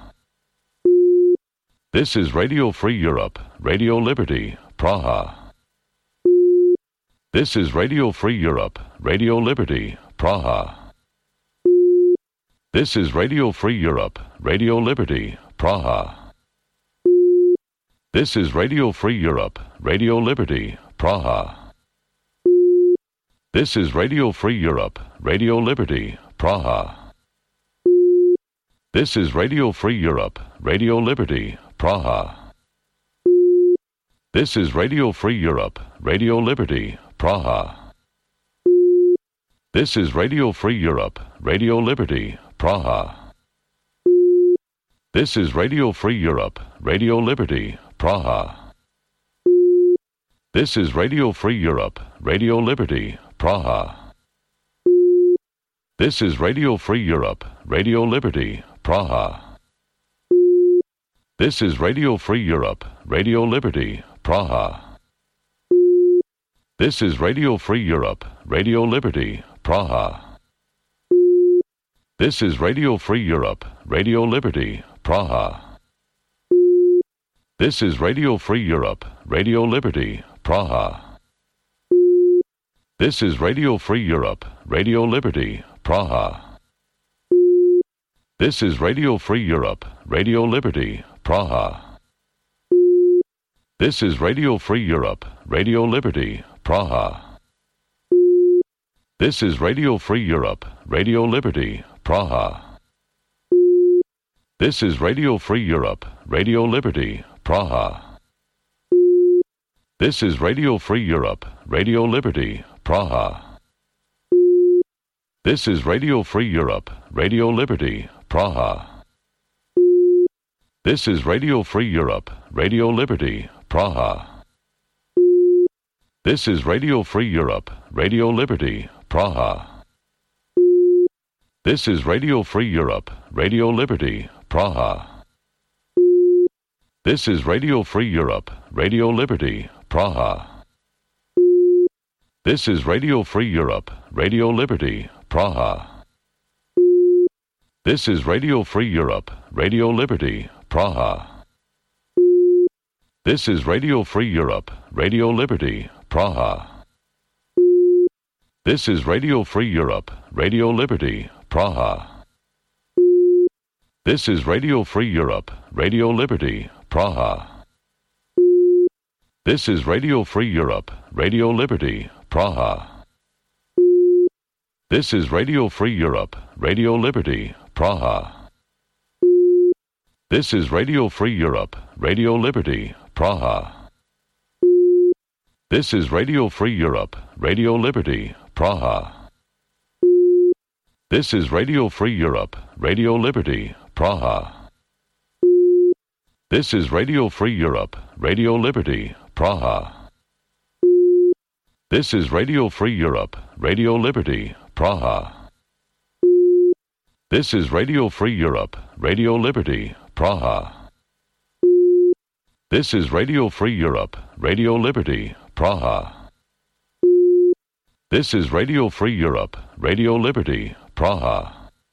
This is Radio Free Europe, Radio Liberty, Praha. This is Radio Free Europe, Radio Liberty, Praha. This is Radio Free Europe, Radio Liberty, Praha. This is Radio Free Europe, Radio Liberty, Praha. This is Radio Free Europe, Radio Liberty, Praha. This is Radio Free Europe, Radio Liberty, Praha. This is Radio Free Europe, Radio Liberty, Praha. This is Radio Free Europe, Radio Liberty, Praha. This is Radio Free Europe, Radio Liberty, Praha. This is Radio Free Europe, Radio Liberty, Praha. This is Radio Free Europe, Radio Liberty, Praha. This is Radio Free Europe, Radio Liberty, Praha. This is Radio Free Europe, Radio Liberty, Praha. This is Radio Free Europe, Radio Liberty, Praha. This is Radio Free Europe, Radio Liberty, Praha. This is Radio Free Europe, Radio Liberty, Praha. This is Radio Free Europe, Radio Liberty, Praha. This is Radio Free Europe, Radio Liberty, Praha. This is Radio Free Europe, Radio Liberty, Praha. This is Radio Free Europe, Radio Liberty, Praha. This is Radio Free Europe, Radio Liberty, Praha. This is Radio Free Europe, Radio Liberty, Praha. This is Radio Free Europe, Radio Liberty, Praha. This is Radio Free Europe, Radio Liberty, Praha. This is Radio Free Europe, Radio Liberty, Praha. This is Radio Free Europe, Radio Liberty, Praha. This is Radio Free Europe, Radio Liberty, Praha. This is Radio Free Europe, Radio Liberty, Praha. This is Radio Free Europe, Radio Liberty, Praha. This is Radio Free Europe, Radio Liberty, Praha. This is Radio Free Europe, Radio Liberty, Praha. This is Radio Free Europe, Radio Liberty, Praha. This is Radio Free Europe, Radio Liberty, Praha. This is Radio Free Europe, Radio Liberty, Praha. This is Radio Free Europe, Radio Liberty, Praha. This is Radio Free Europe, Radio Liberty, Praha. This is Radio Free Europe, Radio Liberty, Praha. This is Radio Free Europe, Radio Liberty, Praha. This is Radio Free Europe, Radio Liberty, Praha. This is Radio Free Europe, Radio Liberty, Praha. This is Radio Free Europe, Radio Liberty, Praha.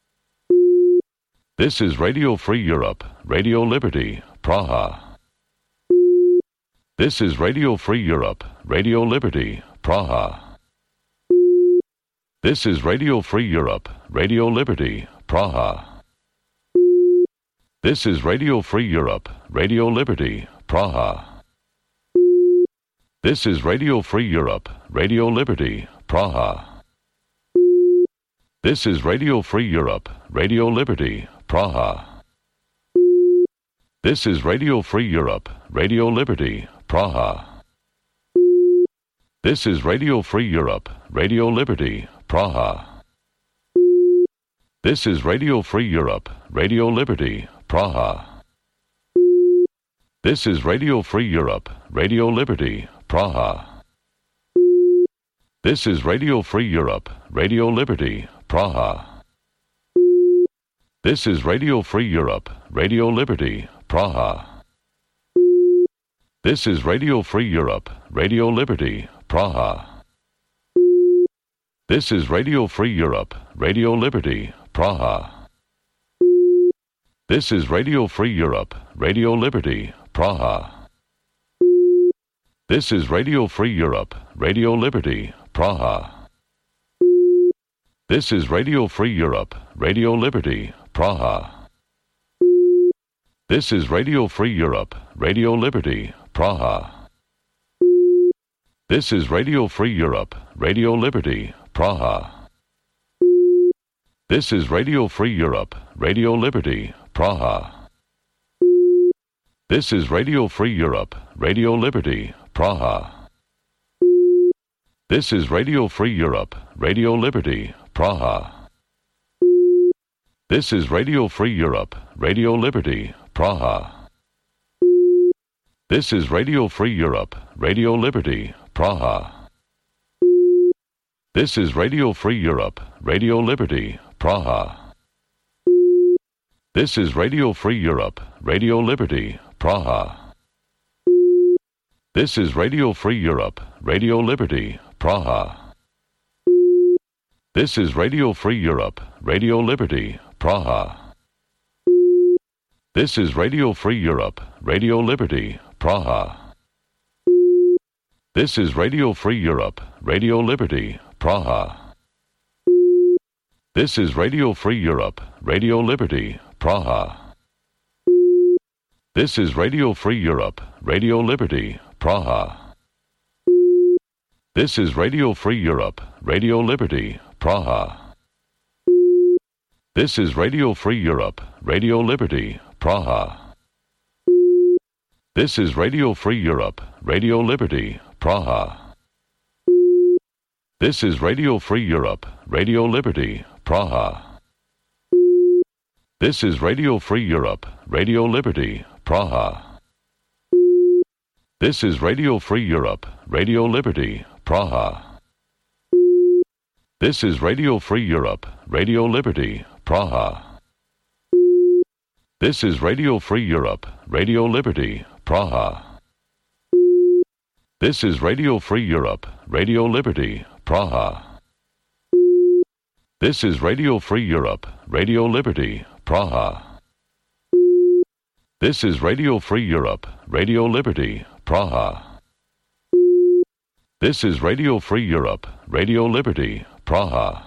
This is Radio Free Europe, Radio Liberty, Praha. This is Radio Free Europe, Radio Liberty, Praha. This is Radio Free Europe, Radio Liberty, Praha. This is Radio Free Europe, Radio Liberty, Praha. This is Radio Free Europe, Radio Liberty, Praha. This is Radio Free Europe, Radio Liberty, Praha. This is Radio Free Europe, Radio Liberty, Praha. This is Radio Free Europe, Radio Liberty, Praha. This is Radio Free Europe, Radio Liberty, Praha. This is Radio Free Europe, Radio Liberty, Praha. This is Radio Free Europe, Radio Liberty, Praha. This is Radio Free Europe, Radio Liberty, Praha. This is Radio Free Europe, Radio Liberty, Praha. This is Radio Free Europe, Radio Liberty, Praha. This is Radio Free Europe, Radio Liberty, Praha. This is Radio Free Europe, Radio Liberty, Praha. This is Radio Free Europe, Radio Liberty, Praha. This is Radio Free Europe, Radio Liberty, Praha. This is Radio Free Europe, Radio Liberty, Praha. This is Radio Free Europe, Radio Liberty, Praha. This is Radio Free Europe, Radio Liberty, Praha. This is Radio Free Europe, Radio Liberty, Praha. This is Radio Free Europe, Radio Liberty, Praha. This is Radio Free Europe, Radio Liberty, Praha. This is Radio Free Europe, Radio Liberty, Praha. This is Radio Free Europe, Radio Liberty, Praha. This is Radio Free Europe, Radio Liberty, Praha. This is Radio Free Europe, Radio Liberty, Praha. This is Radio Free Europe, Radio Liberty, Praha. This is Radio Free Europe, Radio Liberty, Praha. This is Radio Free Europe, Radio Liberty, Praha. This is Radio Free Europe, Radio Liberty, Praha. This is Radio Free Europe, Radio Liberty, Praha. This is Radio Free Europe, Radio Liberty, Praha. This is Radio Free Europe, Radio Liberty, Praha. This is Radio Free Europe, Radio Liberty, Praha. This is Radio Free Europe, Radio Liberty, Praha. This is Radio Free Europe, Radio Liberty, Praha. This is Radio Free Europe, Radio Liberty, Praha. This is Radio Free Europe, Radio Liberty, Praha. This is Radio Free Europe, Radio Liberty, Praha. This is Radio Free Europe, Radio Liberty, Praha. This is Radio Free Europe, Radio Liberty, Praha. This is Radio Free Europe, Radio Liberty, Praha.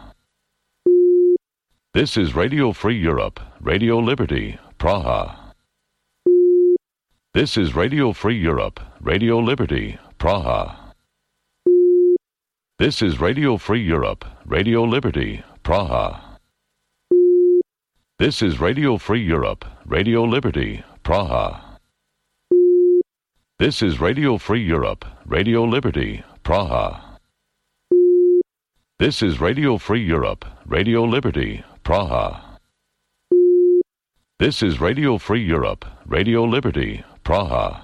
This is Radio Free Europe, Radio Liberty, Praha. This is Radio Free Europe, Radio Liberty, Praha. This is Radio Free Europe, Radio Liberty, Praha. This is Radio Free Europe, Radio Liberty, Praha. This is Radio Free Europe, Radio Liberty, Praha. This is Radio Free Europe, Radio Liberty, Praha. This is Radio Free Europe, Radio Liberty, Praha.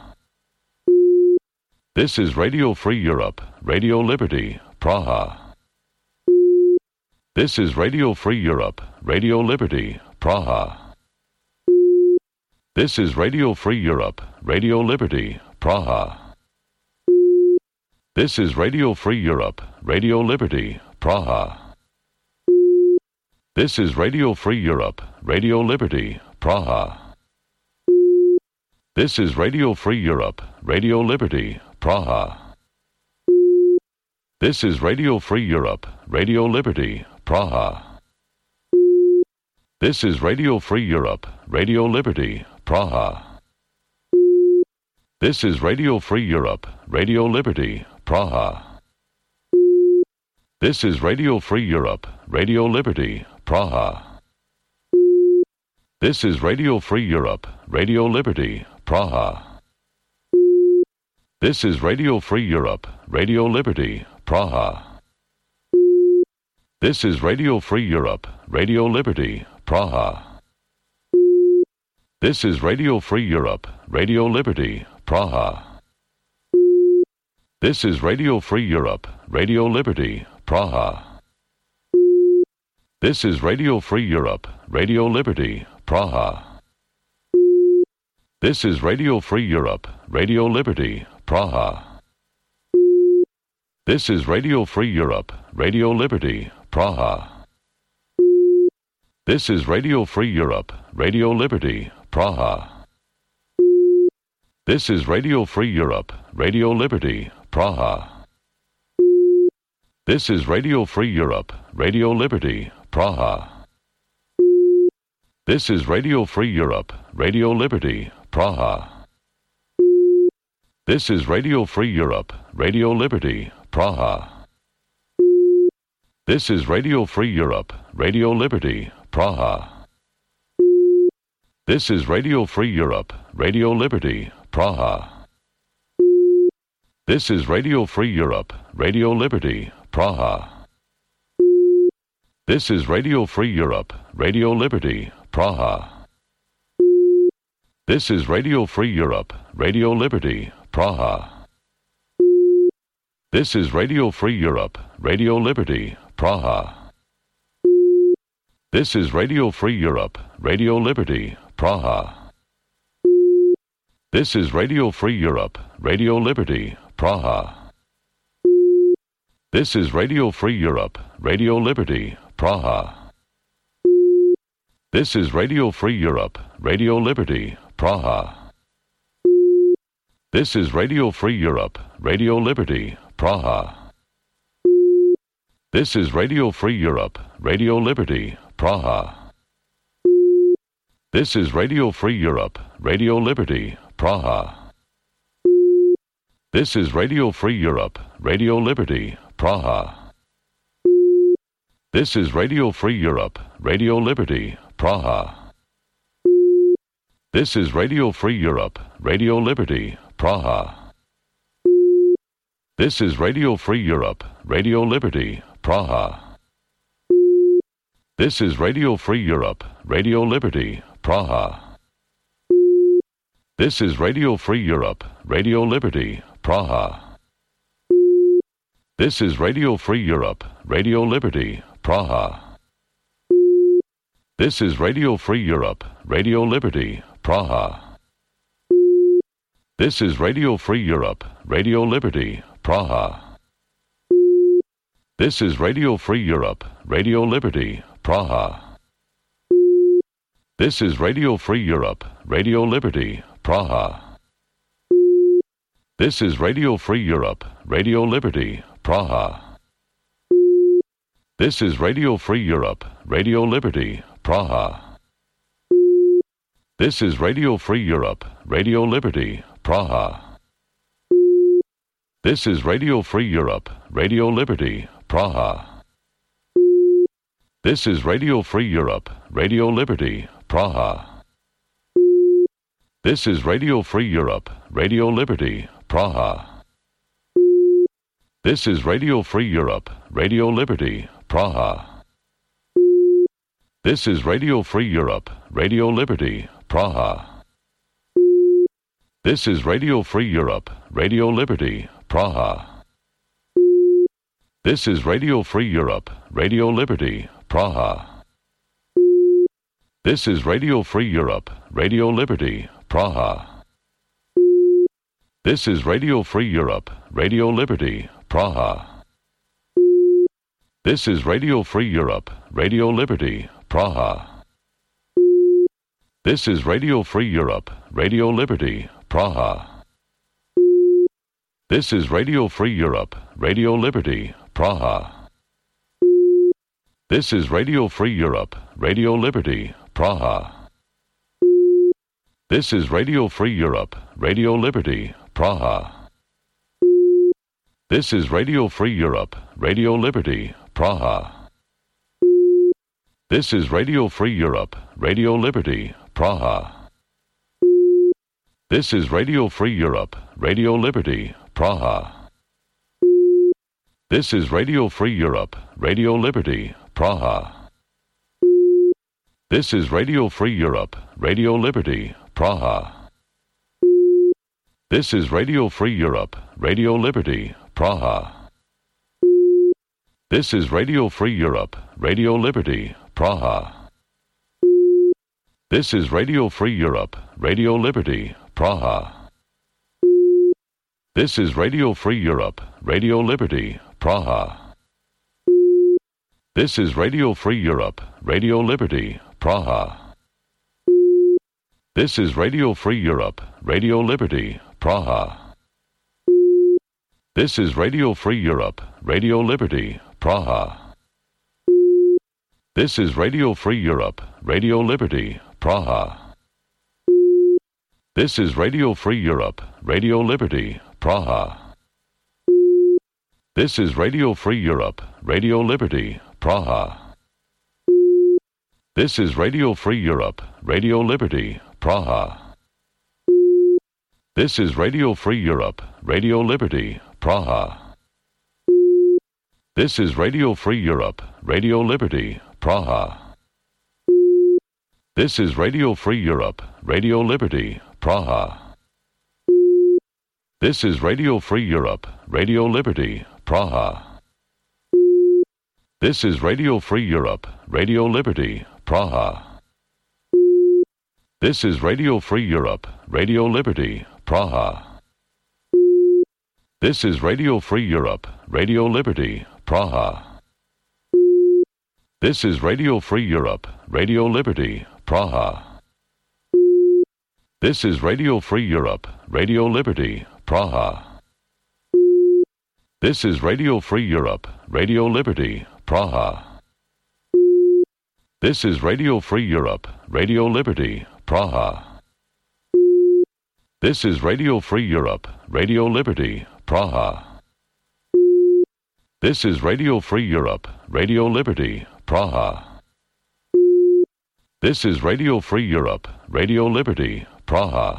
This is Radio Free Europe, Radio Liberty, Praha. This is Radio Free Europe, Radio Liberty, Praha. This is Radio Free Europe, Radio Liberty, Praha. This is Radio Free Europe, Radio Liberty, Praha. This is Radio Free Europe, Radio Liberty, Praha. This is Radio Free Europe, Radio Liberty, Praha. This is Radio Free Europe, Radio Liberty, Praha. This is Radio Free Europe, Radio Liberty, Praha. This is Radio Free Europe, Radio Liberty, Praha. This is Radio Free Europe, Radio Liberty, Praha. This is Radio Free Europe, Radio Liberty, Praha. This is Radio Free Europe, Radio Liberty, Praha. This is Radio Free Europe, Radio Liberty, Praha. This is Radio Free Europe, Radio Liberty, Praha. This is Radio Free Europe, Radio Liberty, Praha. This is Radio Free Europe, Radio Liberty, Praha. This is Radio Free Europe, Radio Liberty, Praha. This is Radio Free Europe, Radio Liberty, Praha. This is Radio Free Europe, Radio Liberty, Praha. This is Radio Free Europe, Radio Liberty, Praha. This is Radio Free Europe, Radio Liberty, Praha. This is Radio Free Europe, Radio Liberty, Praha. This is Radio Free Europe, Radio Liberty, Praha. This is Radio Free Europe, Radio Liberty, Praha. This is Radio Free Europe, Radio Liberty, Praha. This is Radio Free Europe, Radio Liberty, Praha. This is Radio Free Europe, Radio Liberty, Praha. This is Radio Free Europe, Radio Liberty, Praha. This is Radio Free Europe, Radio Liberty, Praha. This is Radio Free Europe, Radio Liberty, Praha. This is Radio Free Europe, Radio Liberty, Praha. This is Radio Free Europe, Radio Liberty, Praha. This is Radio Free Europe, Radio Liberty, Praha. This is Radio Free Europe, Radio Liberty, Praha. This is Radio Free Europe, Radio Liberty, Praha. This is Radio Free Europe, Radio Liberty, Praha. This is Radio Free Europe, Radio Liberty, Praha. This is Radio Free Europe, Radio Liberty, Praha. This is Radio Free Europe, Radio Liberty, Praha. This is Radio Free Europe, Radio Liberty, Praha. This is Radio Free Europe, Radio Liberty, Praha. This is Radio Free Europe, Radio Liberty, Praha. This is Radio Free Europe, Radio Liberty, Praha. This is Radio Free Europe, Radio Liberty, Praha. This is Radio Free Europe, Radio Liberty, Praha. This is Radio Free Europe, Radio Liberty, Praha. This is Radio Free Europe, Radio Liberty, Praha. This is Radio Free Europe, Radio Liberty, Praha. This is Radio Free Europe, Radio Liberty, Praha. This is Radio Free Europe, Radio Liberty, Praha. This is Radio Free Europe, Radio Liberty, Praha. This is Radio Free Europe, Radio Liberty, Praha. This is Radio Free Europe, Radio Liberty, Praha. This is Radio Free Europe, Radio Liberty, Praha. This is Radio Free Europe, Radio Liberty, Praha. This is Radio Free Europe, Radio Liberty, Praha. This is Radio Free Europe, Radio Liberty, Praha. This is Radio Free Europe, Radio Liberty, Praha. This is Radio Free Europe, Radio Liberty, Praha. This is Radio Free Europe, Radio Liberty, Praha. This is Radio Free Europe, Radio Liberty, Praha. This is Radio Free Europe, Radio Liberty, Praha. This is Radio Free Europe, Radio Liberty, Praha. This is Radio Free Europe, Radio Liberty, Praha. This is Radio Free Europe, Radio Liberty, Praha. This is Radio Free Europe, Radio Liberty, Praha. This is Radio Free Europe, Radio Liberty, Praha. This is Radio Free Europe, Radio Liberty, Praha. This is Radio Free Europe, Radio Liberty, Praha. This is Radio Free Europe, Radio Liberty, Praha. This is Radio Free Europe, Radio Liberty, Praha. This is Radio Free Europe, Radio Liberty, Praha. This is Radio Free Europe, Radio Liberty, Praha. This is Radio Free Europe, Radio Liberty, Praha. This is Radio Free Europe, Radio Liberty, Praha. This is Radio Free Europe, Radio Liberty, Praha. This is Radio Free Europe, Radio Liberty, Praha. This is Radio Free Europe, Radio Liberty, Praha. This is Radio Free Europe, Radio Liberty, Praha. This is Radio Free Europe, Radio Liberty, Praha. This is Radio Free Europe, Radio Liberty, Praha. This is Radio Free Europe, Radio Liberty, Praha. This is Radio Free Europe, Radio Liberty, Praha. This is Radio Free Europe, Radio Liberty, Praha. This is Radio Free Europe, Radio Liberty, Praha. This is Radio Free Europe, Radio Liberty, Praha. This is Radio Free Europe, Radio Liberty, Praha. This is Radio Free Europe, Radio Liberty, Praha. This is Radio Free Europe, Radio Liberty, Praha. This is Radio Free Europe, Radio Liberty, Praha. This is Radio Free Europe, Radio Liberty, Praha. This is Radio Free Europe, Radio Liberty, Praha. This is Radio Free Europe, Radio Liberty, Praha. This is Radio Free Europe, Radio Liberty, Praha.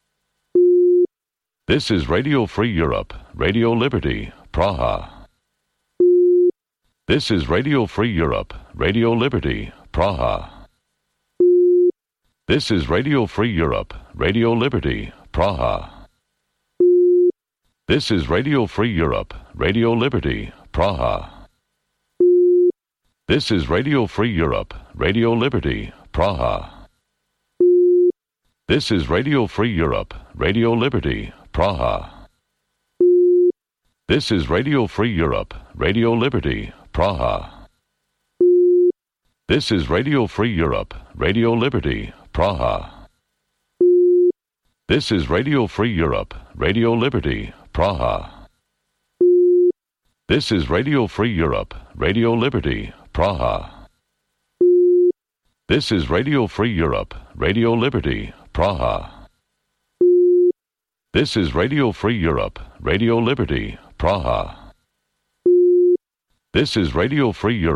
This is Radio Free Europe, Radio Liberty, Praha. This is Radio Free Europe, Radio Liberty, Praha. This is Radio Free Europe, Radio Liberty, Praha. This is Radio Free Europe, Radio Liberty, Praha. This is Radio Free Europe, Radio Liberty, Praha. This is Radio Free Europe, Radio Liberty, Praha. This is Radio Free Europe, Radio Liberty, Praha. This is Radio Free Europe, Radio Liberty, Praha. This is Radio Free Europe, Radio Liberty, Praha. This is Radio Free Europe, Radio Liberty, Praha. This is Radio Free Europe, Radio Liberty, Praha. This is Radio Free Europe, Radio Liberty, Praha. This is Radio Free Europe.